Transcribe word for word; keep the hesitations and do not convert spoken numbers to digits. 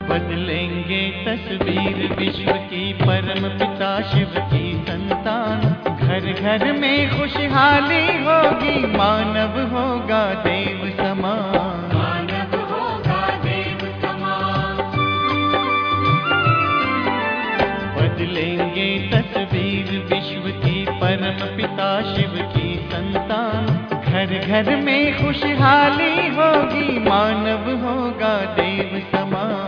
बदलेंगे तस्वीर विश्व की, परम पिता शिव की संतान। घर घर में खुशहाली होगी, मानव होगा देव समान। मानव होगा देव समान। बदलेंगे तस्वीर विश्व की, परम पिता शिव की संतान। घर घर में खुशहाली होगी, मानव होगा देव समान।